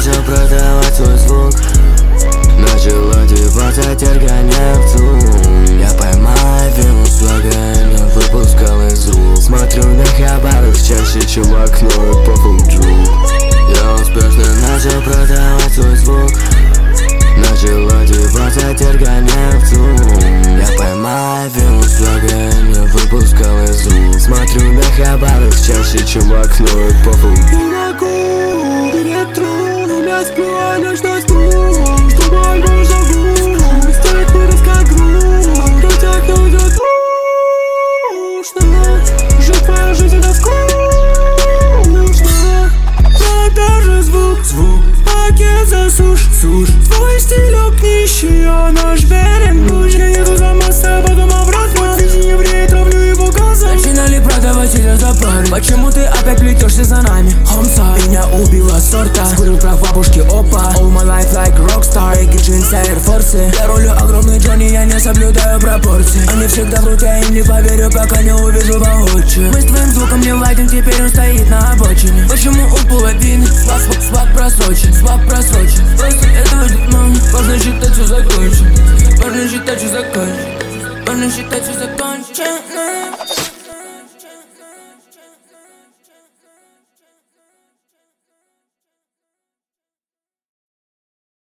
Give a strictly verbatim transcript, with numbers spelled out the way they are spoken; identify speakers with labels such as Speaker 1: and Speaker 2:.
Speaker 1: начал продавать свой звук. Начал одеваться, теперь гоняю в ЦУМ. Я поймаю вину с влагами, выпускал из рук. Смотрю на хабарах чаще, чем в окно, и похуй друг. Я успешно начал продавать свой звук. Начал одеваться, теперь гоняю в ЦУМ. Я поймаю вину с влагами, выпускал из рук. Смотрю на хабарах чаще, чем в окно, и похуй.
Speaker 2: Дураку, перед троном я сплю, а ночь сплю. Чтобы альбом живу, стоит вырос как груз. Вроде окно идет скучно. Жить твоя жизнь это скучно. Продажа звук, звук, пакет засушь, сушь. Твой стилек нищий, а наш берег буш. Я еду за мост, а потом обратно. Ты не еврей, травлю его газом. Начинали продавать или запарить. Почему ты опять плетешься за нами? Хомса, меня убила сорта. Скурил прах бабушки, опа. All my life like rockstar. Эги, джинсы, аирфорсы. Я рулю огромный Джонни, я не соблюдаю пропорции. Они всегда врут, я им не поверю, пока не увижу воочию. Мы с твоим звуком не ладим, теперь он стоит на обочине. Почему у половины свак, свак просрочен, свак просрочен? Просто этого дерьма. Важно считать, что закончен. Важно считать, что закончен. Важно считать, что закончено.